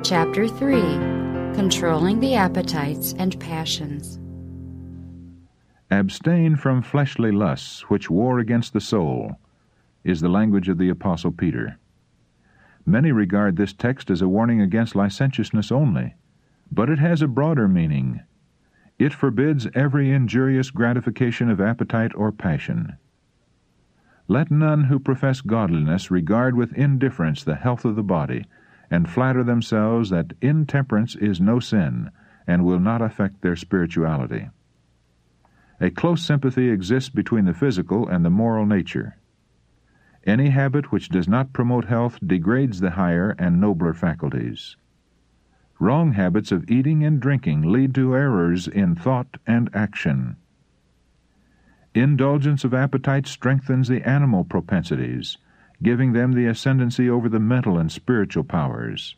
Chapter 3. Controlling the Appetites and Passions. Abstain from fleshly lusts, which war against the soul, is the language of the Apostle Peter. Many regard this text as a warning against licentiousness only, but it has a broader meaning. It forbids every injurious gratification of appetite or passion. Let none who profess godliness regard with indifference the health of the body, and flatter themselves that intemperance is no sin, and will not affect their spirituality. A close sympathy exists between the physical and the moral nature. Any habit which does not promote health degrades the higher and nobler faculties. Wrong habits of eating and drinking lead to errors in thought and action. Indulgence of appetite strengthens the animal propensities, giving them the ascendancy over the mental and spiritual powers.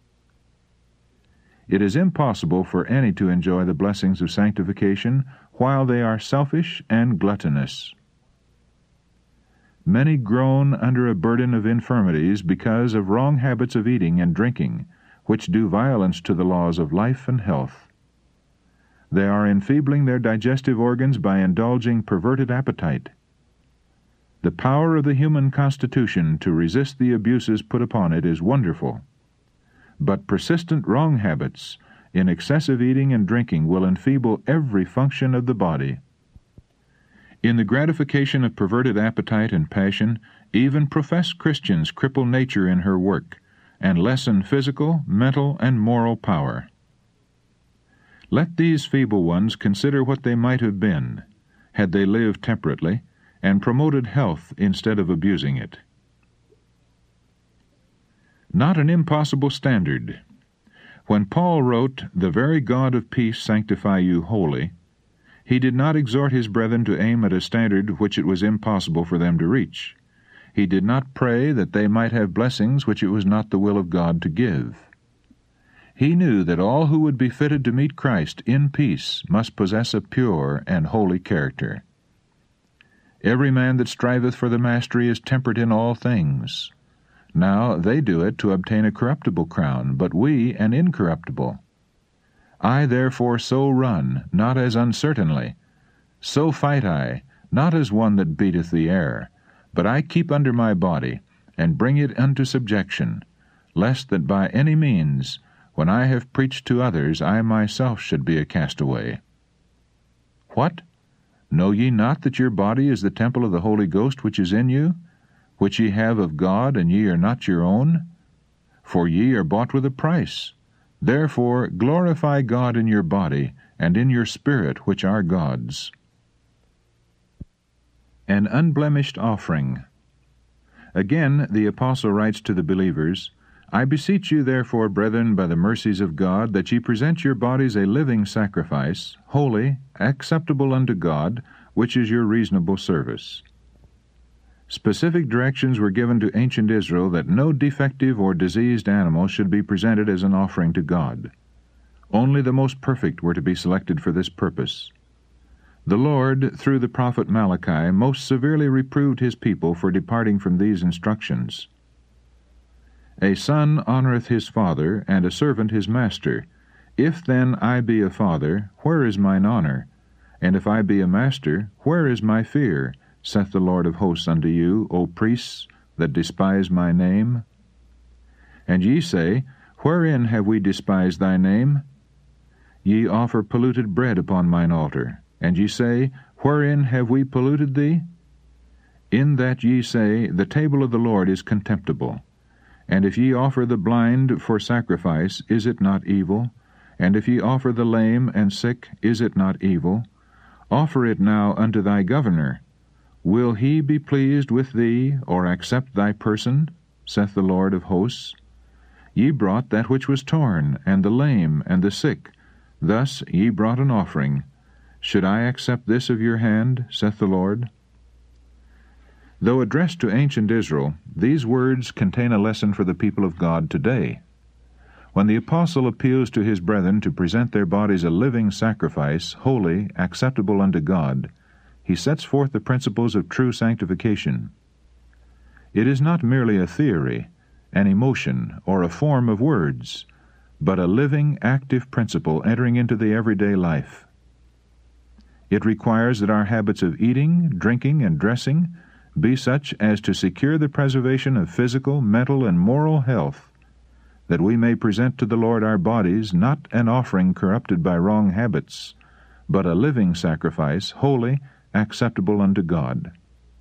It is impossible for any to enjoy the blessings of sanctification while they are selfish and gluttonous. Many groan under a burden of infirmities because of wrong habits of eating and drinking, which do violence to the laws of life and health. They are enfeebling their digestive organs by indulging perverted appetite. The power of the human constitution to resist the abuses put upon it is wonderful, but persistent wrong habits in excessive eating and drinking will enfeeble every function of the body. In the gratification of perverted appetite and passion, even professed Christians cripple nature in her work, and lessen physical, mental, and moral power. Let these feeble ones consider what they might have been, had they lived temperately, and promoted health instead of abusing it. Not an impossible standard. When Paul wrote, "The very God of peace sanctify you wholly," he did not exhort his brethren to aim at a standard which it was impossible for them to reach. He did not pray that they might have blessings which it was not the will of God to give. He knew that all who would be fitted to meet Christ in peace must possess a pure and holy character. Every man that striveth for the mastery is temperate in all things. Now they do it to obtain a corruptible crown, but we an incorruptible. I therefore so run, not as uncertainly. So fight I, not as one that beateth the air, but I keep under my body, and bring it unto subjection, lest that by any means, when I have preached to others, I myself should be a castaway. What? Know ye not that your body is the temple of the Holy Ghost which is in you, which ye have of God, and ye are not your own? For ye are bought with a price. Therefore glorify God in your body, and in your spirit, which are God's. An unblemished offering. Again, the Apostle writes to the believers, "I beseech you therefore, brethren, by the mercies of God, that ye present your bodies a living sacrifice, holy, acceptable unto God, which is your reasonable service." Specific directions were given to ancient Israel that no defective or diseased animal should be presented as an offering to God. Only the most perfect were to be selected for this purpose. The Lord, through the prophet Malachi, most severely reproved his people for departing from these instructions. A son honoureth his father, and a servant his master. If then I be a father, where is mine honour? And if I be a master, where is my fear? Saith the Lord of hosts unto you, O priests, that despise my name. And ye say, Wherein have we despised thy name? Ye offer polluted bread upon mine altar. And ye say, Wherein have we polluted thee? In that ye say, The table of the Lord is contemptible. And if ye offer the blind for sacrifice, is it not evil? And if ye offer the lame and sick, is it not evil? Offer it now unto thy governor. Will he be pleased with thee, or accept thy person? Saith the Lord of hosts. Ye brought that which was torn, and the lame, and the sick. Thus ye brought an offering. Should I accept this of your hand? Saith the Lord. Though addressed to ancient Israel, these words contain a lesson for the people of God today. When the apostle appeals to his brethren to present their bodies a living sacrifice, holy, acceptable unto God, he sets forth the principles of true sanctification. It is not merely a theory, an emotion, or a form of words, but a living, active principle entering into the everyday life. It requires that our habits of eating, drinking, and dressing be such as to secure the preservation of physical, mental, and moral health, that we may present to the Lord our bodies not an offering corrupted by wrong habits, but a living sacrifice, holy, acceptable unto God.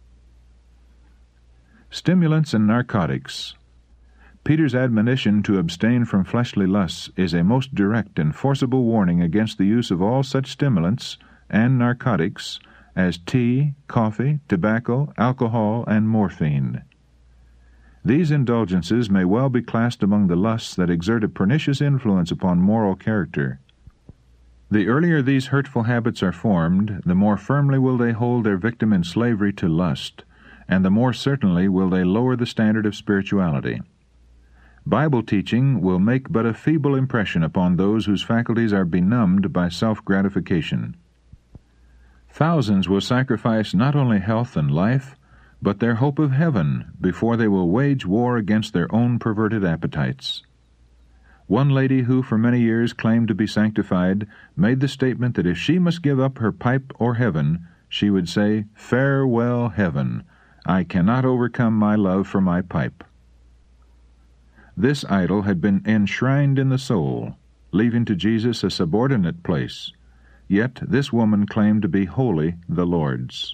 Stimulants and narcotics. Peter's admonition to abstain from fleshly lusts is a most direct and forcible warning against the use of all such stimulants and narcotics as tea, coffee, tobacco, alcohol, and morphine. These indulgences may well be classed among the lusts that exert a pernicious influence upon moral character. The earlier these hurtful habits are formed, the more firmly will they hold their victim in slavery to lust, and the more certainly will they lower the standard of spirituality. Bible teaching will make but a feeble impression upon those whose faculties are benumbed by self-gratification. Thousands will sacrifice not only health and life, but their hope of heaven before they will wage war against their own perverted appetites. One lady who for many years claimed to be sanctified made the statement that if she must give up her pipe or heaven, she would say, "Farewell, heaven. I cannot overcome my love for my pipe." This idol had been enshrined in the soul, leaving to Jesus a subordinate place, yet this woman claimed to be wholly the Lord's.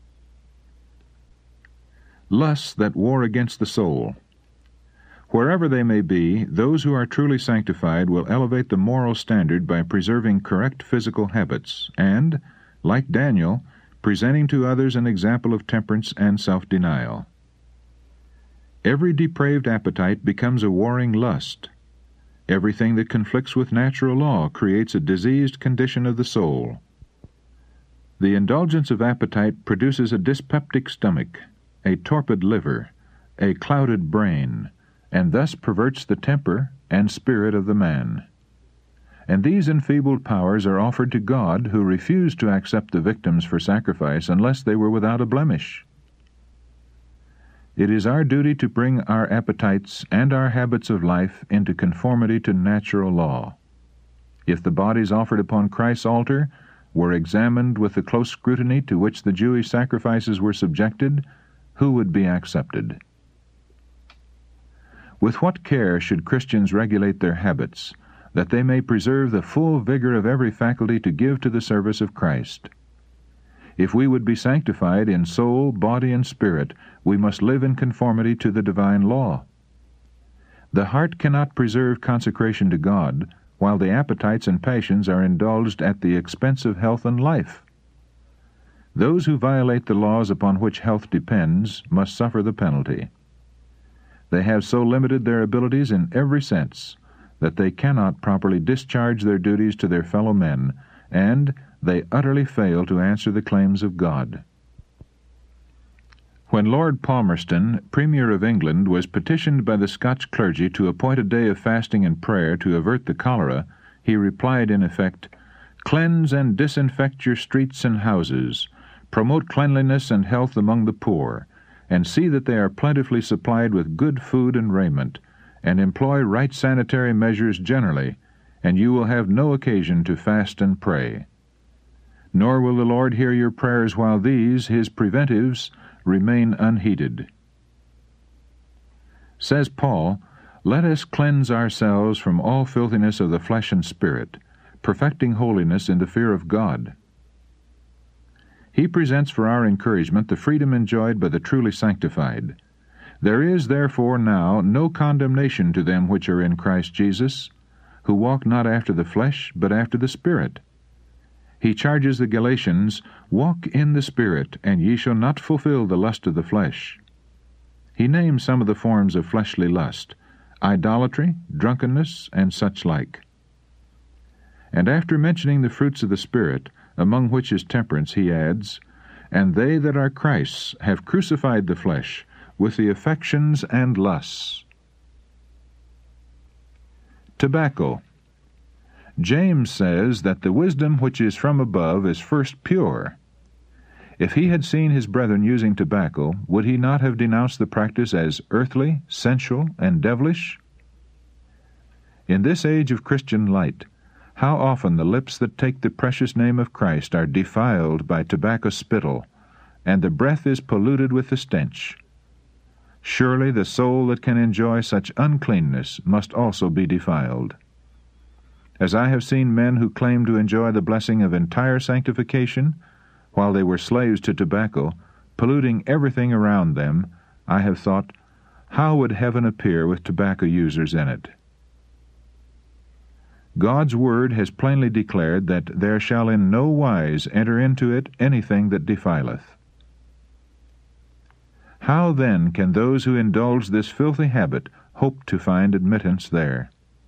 Lusts that war against the soul. Wherever they may be, those who are truly sanctified will elevate the moral standard by preserving correct physical habits and, like Daniel, presenting to others an example of temperance and self-denial. Every depraved appetite becomes a warring lust. Everything that conflicts with natural law creates a diseased condition of the soul. The indulgence of appetite produces a dyspeptic stomach, a torpid liver, a clouded brain, and thus perverts the temper and spirit of the man. And these enfeebled powers are offered to God, who refused to accept the victims for sacrifice unless they were without a blemish. It is our duty to bring our appetites and our habits of life into conformity to natural law. If the bodies offered upon Christ's altar were examined with the close scrutiny to which the Jewish sacrifices were subjected, who would be accepted? With what care should Christians regulate their habits, that they may preserve the full vigor of every faculty to give to the service of Christ? If we would be sanctified in soul, body, and spirit, we must live in conformity to the divine law. The heart cannot preserve consecration to God, while the appetites and passions are indulged at the expense of health and life. Those who violate the laws upon which health depends must suffer the penalty. They have so limited their abilities in every sense that they cannot properly discharge their duties to their fellow men, and they utterly fail to answer the claims of God. When Lord Palmerston, Premier of England, was petitioned by the Scotch clergy to appoint a day of fasting and prayer to avert the cholera, he replied in effect, "Cleanse and disinfect your streets and houses, promote cleanliness and health among the poor, and see that they are plentifully supplied with good food and raiment, and employ right sanitary measures generally, and you will have no occasion to fast and pray. Nor will the Lord hear your prayers while these, his preventives, remain unheeded." Says Paul, "Let us cleanse ourselves from all filthiness of the flesh and spirit, perfecting holiness in the fear of God." He presents for our encouragement the freedom enjoyed by the truly sanctified. "There is therefore now no condemnation to them which are in Christ Jesus, who walk not after the flesh, but after the Spirit." He charges the Galatians, "Walk in the Spirit, and ye shall not fulfill the lust of the flesh." He names some of the forms of fleshly lust, idolatry, drunkenness, and such like. And after mentioning the fruits of the Spirit, among which is temperance, he adds, "And they that are Christ's have crucified the flesh with the affections and lusts." Tobacco. James says that the wisdom which is from above is first pure. If he had seen his brethren using tobacco, would he not have denounced the practice as earthly, sensual, and devilish? In this age of Christian light, how often the lips that take the precious name of Christ are defiled by tobacco spittle, and the breath is polluted with the stench. Surely the soul that can enjoy such uncleanness must also be defiled. As I have seen men who claim to enjoy the blessing of entire sanctification, while they were slaves to tobacco, polluting everything around them, I have thought, how would heaven appear with tobacco users in it? God's word has plainly declared that there shall in no wise enter into it anything that defileth. How then can those who indulge this filthy habit hope to find admittance there?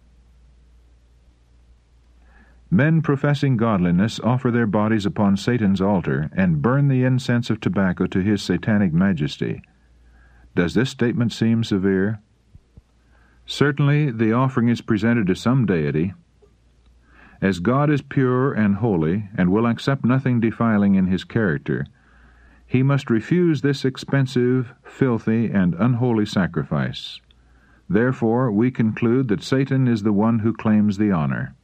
Men professing godliness offer their bodies upon Satan's altar and burn the incense of tobacco to his satanic majesty. Does this statement seem severe? Certainly the offering is presented to some deity. As God is pure and holy and will accept nothing defiling in his character, he must refuse this expensive, filthy, and unholy sacrifice. Therefore, we conclude that Satan is the one who claims the honor.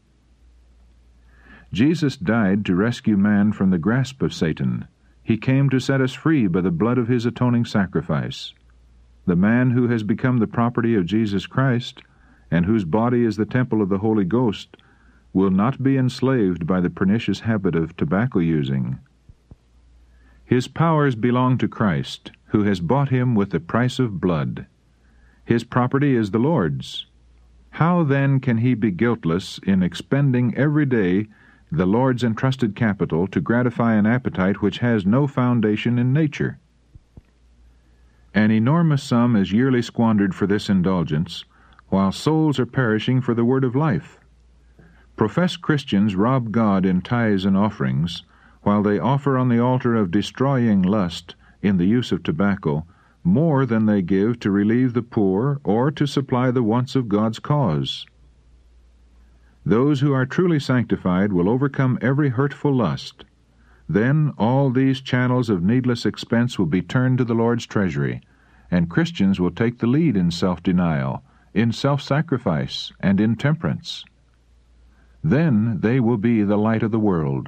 Jesus died to rescue man from the grasp of Satan. He came to set us free by the blood of his atoning sacrifice. The man who has become the property of Jesus Christ, and whose body is the temple of the Holy Ghost, will not be enslaved by the pernicious habit of tobacco using. His powers belong to Christ, who has bought him with the price of blood. His property is the Lord's. How then can he be guiltless in expending every day the Lord's entrusted capital to gratify an appetite which has no foundation in nature? An enormous sum is yearly squandered for this indulgence, while souls are perishing for the word of life. Professed Christians rob God in tithes and offerings, while they offer on the altar of destroying lust, in the use of tobacco, more than they give to relieve the poor or to supply the wants of God's cause. Those who are truly sanctified will overcome every hurtful lust. Then all these channels of needless expense will be turned to the Lord's treasury, and Christians will take the lead in self-denial, in self-sacrifice, and in temperance. Then they will be the light of the world.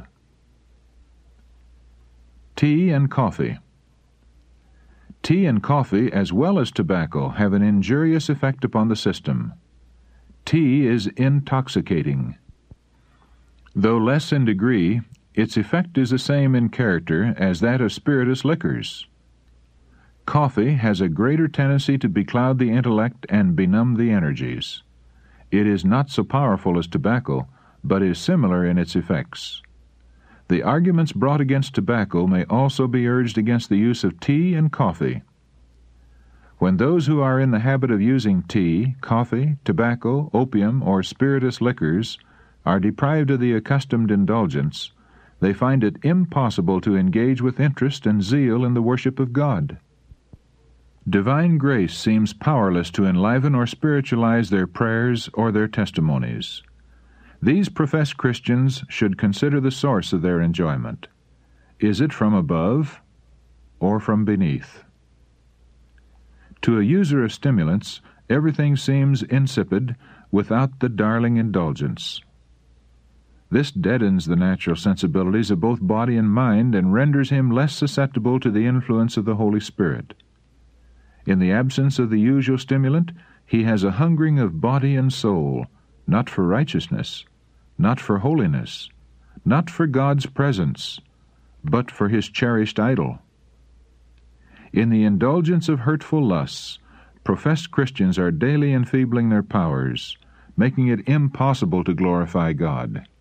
Tea and coffee. Tea and coffee, as well as tobacco, have an injurious effect upon the system. Tea is intoxicating. Though less in degree, its effect is the same in character as that of spirituous liquors. Coffee has a greater tendency to becloud the intellect and benumb the energies. It is not so powerful as tobacco, but is similar in its effects. The arguments brought against tobacco may also be urged against the use of tea and coffee. When those who are in the habit of using tea, coffee, tobacco, opium, or spirituous liquors are deprived of the accustomed indulgence, they find it impossible to engage with interest and zeal in the worship of God. Divine grace seems powerless to enliven or spiritualize their prayers or their testimonies. These professed Christians should consider the source of their enjoyment. Is it from above or from beneath? To a user of stimulants, everything seems insipid without the darling indulgence. This deadens the natural sensibilities of both body and mind and renders him less susceptible to the influence of the Holy Spirit. In the absence of the usual stimulant, he has a hungering of body and soul, not for righteousness, not for holiness, not for God's presence, but for his cherished idol. In the indulgence of hurtful lusts, professed Christians are daily enfeebling their powers, making it impossible to glorify God.